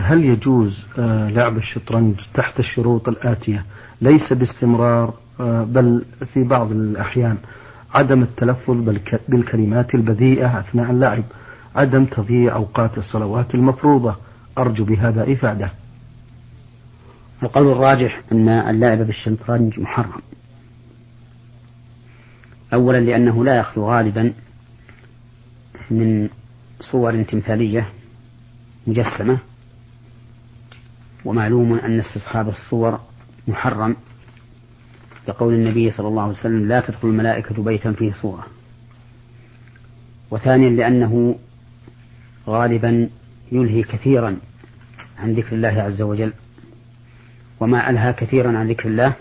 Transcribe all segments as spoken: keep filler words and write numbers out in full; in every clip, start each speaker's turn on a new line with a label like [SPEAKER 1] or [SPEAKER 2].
[SPEAKER 1] هل يجوز لعب الشطرنج تحت الشروط الآتية؟ ليس باستمرار بل في بعض الأحيان: عدم التلفظ بالكلمات البذيئة أثناء اللعب، عدم تضييع أوقات الصلوات المفروضة. أرجو بهذا إفادة.
[SPEAKER 2] القول الراجح أن اللعب بالشطرنج محرم، أولا لأنه لا يخلو غالبا من صور تمثالية مجسمة، ومعلوم أن استصحاب الصور محرم لقول النبي صلى الله عليه وسلم: لا تدخل الملائكة بيتا فيه صورة. وثانيا لأنه غالبا يلهي كثيرا عن ذكر الله عز وجل، وما ألهى كثيرا عن ذكر الله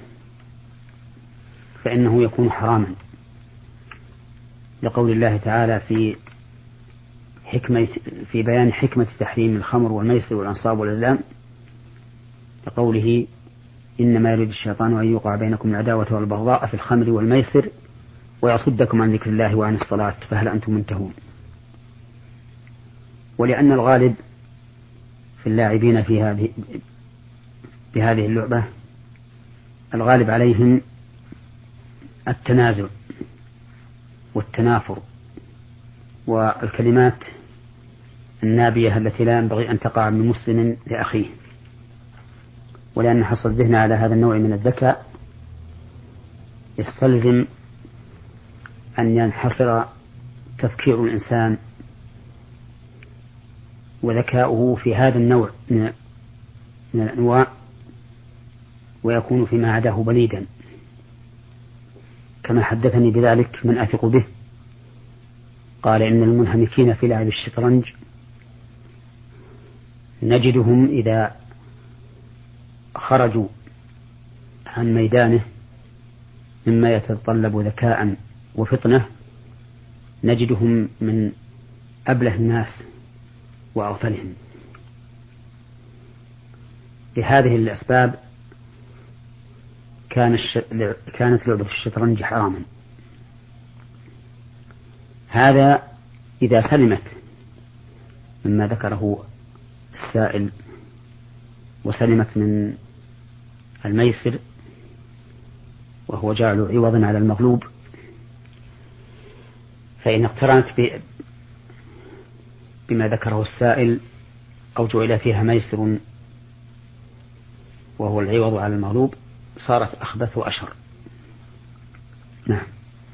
[SPEAKER 2] فإنه يكون حراما، لقول الله تعالى في حكمة في بيان حكمة تحريم الخمر والميسر والأنصاب والأزلام، لقوله: إنما يريد الشيطان أن يوقع بينكم العداوة والبغضاء في الخمر والميسر ويصدكم عن ذكر الله وعن الصلاة فهل أنتم منتهون. ولأن الغالب في اللاعبين في هذه بهذه اللعبة الغالب عليهم التنازع والتنافر والكلمات النابية التي لا ينبغي أن تقع من مسلم لأخيه، ولأن حصل الذهن على هذا النوع من الذكاء يستلزم أن ينحصر تفكير الإنسان وذكاؤه في هذا النوع من الأنواع، ويكون فيما عداه بليدا، كما حدثني بذلك من أثق به. قال: إن المنهمكين في لعب الشطرنج نجدهم إذا خرجوا عن ميدانه مما يتطلب ذكاء وفطنة نجدهم من أبله الناس وأغفلهم. لهذه الأسباب كان الش... كانت لعبة الشطرنج حراما. هذا إذا سلمت مما ذكره السائل، وسلمت من الميسر وهو جعل عوضا على المغلوب، فإن اقترنت ب... بما ذكره السائل أو جعل فيها ميسر وهو العوض على المغلوب صارت أخبث وأشر.